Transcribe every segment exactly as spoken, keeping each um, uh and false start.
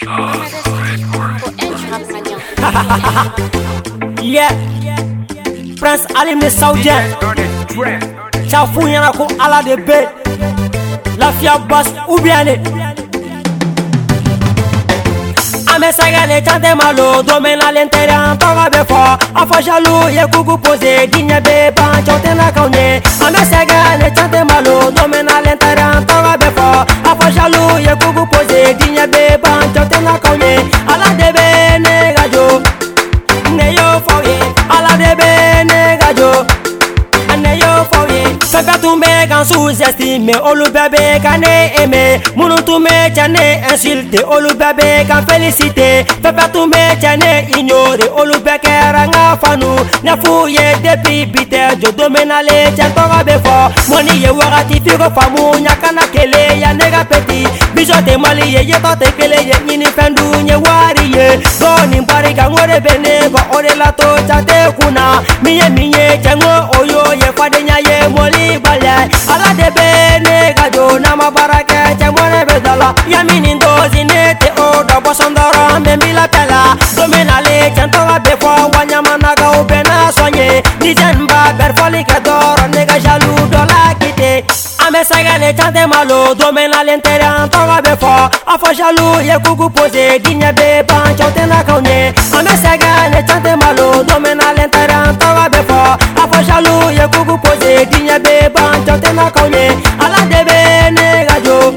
Yeah, Prince Alim le Saoudien. Ciao Founyana ko ala de be. La fia basse ou bien les. Ame sagale chante malo, domaine à l'intérieur, toga be fo. Afo jaloux, ye kugu posé, digne be ban, chante na kaune. Ame sagale chante malo, domaine à l'intérieur, toga be fo. Afo jaloux, ye kugu posé, digne be ban, chante na kaune. Ala de be ne gajo, ne yo fo ye. Ala de be ne gajo, ne yo fo ye. Faites tomber quand sous-estimé, oh le bébé quand est aimé. Mounou toumé, tienne insulté, oh le bébé quand félicité. Faites tomber, tienne ignoré, oh le bébé ranga fanou. N'a fouillé depuis bité, je domine à l'é, tiens t'aura béfort. Moni ye warati figo famou, nya kana kele, ya nega petit. Bijo te mali ye, ye tote kele, ye nini fendu, nye wari ye. Goni mbari kangore bene, ba ore la to chate kuna. Miye miye, chengo oyo, ye fade nya ye moli. Ala de be ne gajo na mabarake chemone bedala yamini ndozi nete o do bosondoro mbila pela domenale chantoga be fo wanyama naga obena sonye dizemba berfoli ke doro nega jaloux do la kite ame sagale chante malo domenale intérieur toga be fo afo jaloux ye kugu posé digne be ban chante na kaune ame sagale chante malo domenale intérieur toga be fo afo jaloux ye kugu posé digne be ban chante na kaune ala de be ne gajo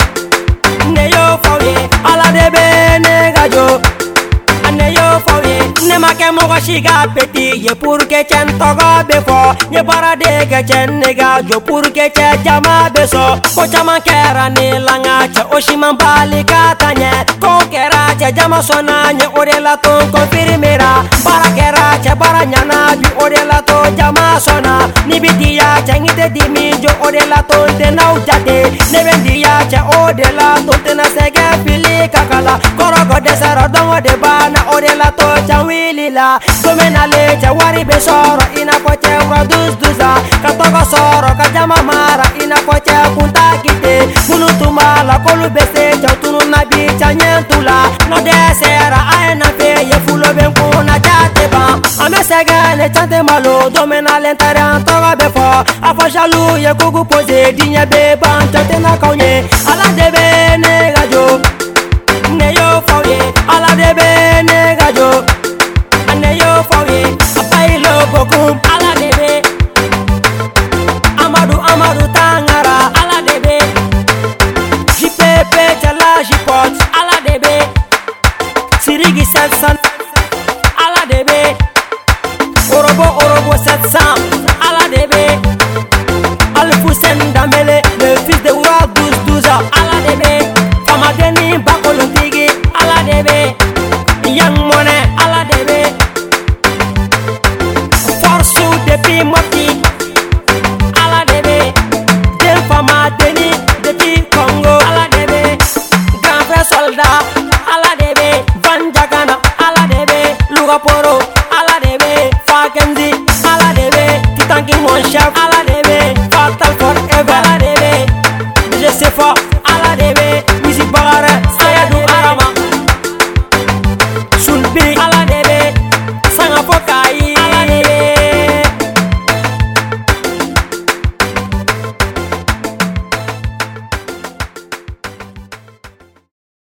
ne yo fawye ala de be ne gajo ne yo fawye ne make mo shiga petit ye pour que chen toga be fo ye bara de que chen ne gajo pour que che jama be so ko chama kera ni langa che oshiman bali katanye ko kera che jama sona nye ore la to confirmera bara kera che bara nyana ju ore la to jama sona ni bidia chengite dimi jo ore la to te na ujate ne bendia che ode la to te na sege fili kakala koro go de sara dongo de bana ore la to chawili la domenale che wari be soro ina ko che wa dus dusa ka to go soro ka jama mara ina ko che punta kite munu tuma la kolu bese che tunu na bi chanyentula no de sera aena fe ye fulo ben kuna chate ba ame segale chante malo domenale intérieur toga be fo afo jaloux ye kugu posé digne be ban chante na kaune ala de be ne gajo ne yo fawye ala de be ne gajo ne yo fawye apai lo bokum ala de be Amadou Amadou Tangara ala de be jipepe chala jipot ala de be Sirigi sept cents ala de be Orobo Orobo sept cents ala de be Alfoussen Dambélé le fils de Oura douze douze ala de be Famadeni Bakolontigi ala de be Yang Money ala de be Forsou depuis Mopti ala de be Del Famadeni depuis Congo ala de be Grand frère soldat ala de be Van Jagana ala de be Louga Poro